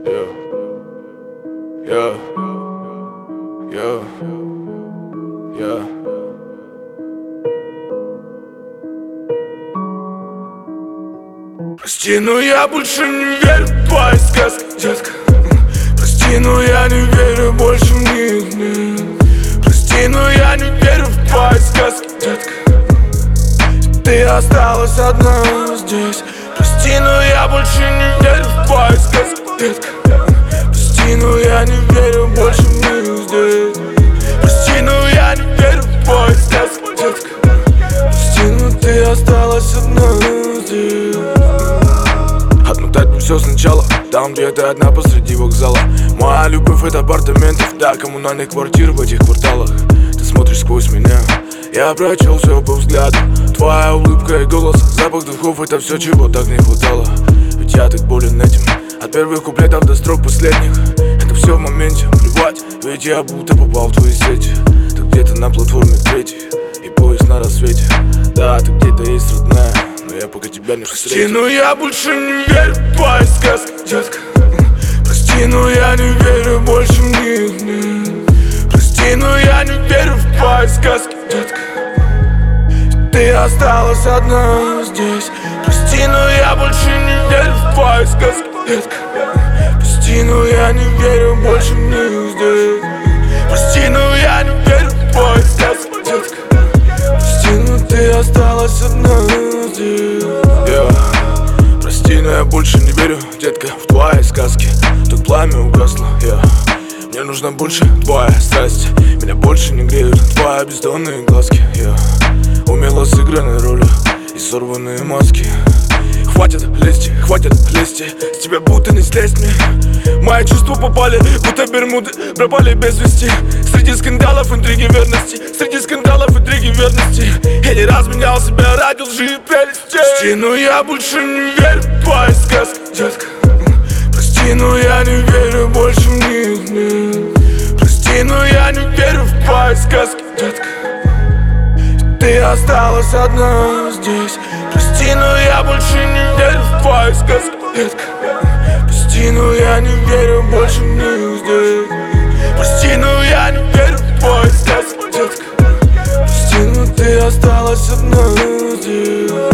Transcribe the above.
Yeah, yeah, yeah, yeah. Прости, но я больше не верю в твои сказки, детка. Прости, но я не верю больше в них, нет. Прости, но я не верю в твои сказки, детка. Ты осталась одна здесь. Прости, но я больше не верю в твои сказки, детка. Прости, но я не верю больше в них здесь. Прости, но я не верю в твои сказки, детка. Прости, но ты осталась одна здесь. Отмотать мне все сначала, там, где ты одна посреди вокзала. Моя любовь — это апартаментов, да, коммунальных квартир в этих кварталах. Ты смотришь сквозь меня, я прочел все по взгляду. Твоя улыбка и голос, запах духов — это все, чего так не хватало. Ведь я так болен этим, от первых куплетов до строк последних. Это все в моменте, плевать, ведь я будто попал в твои сети. Ты где-то на платформе третьей, и поезд на рассвете. Да, ты где-то есть родная, но я пока тебя не встретил. Прости, но я больше не верю в твои сказки, детка. Прости, но я не верю больше в них, нет. Прости, но я не верю в твои сказки, детка. Ты осталась одна здесь. Прости, но я больше не верю в твои сказки, детка. Прости, но я не верю больше в них здесь. Прости, но я не верю в твои сказки, детка. Прости, но ты осталась одна здесь. Прости, но я больше не верю, детка, в твои сказки. Тут пламя угасло, Мне нужна больше твоя страсть. Меня больше не греют твои бездонные глазки, Умело сыгранные роли и сорванные маски. Хватит лезть, с тебя будто не слезть мне. Мои чувства попали, будто бермуды, пропали без вести. Среди скандалов, интриги, верности. Среди скандалов, интриги, верности. Я не разменял себя ради лжи и прелести. Прости, но я больше не верю в твои сказки, детка. Прости, но я не верю больше в них, нет. Прости, но я не верю в твои сказки, детка. Ты осталась одна здесь. Прости, но я больше не верю в твои сказки, детка. Прости, но я не верю больше в них здесь. Прости, но я не верю в твои сказки, детка. Прости, но ты осталась одна здесь.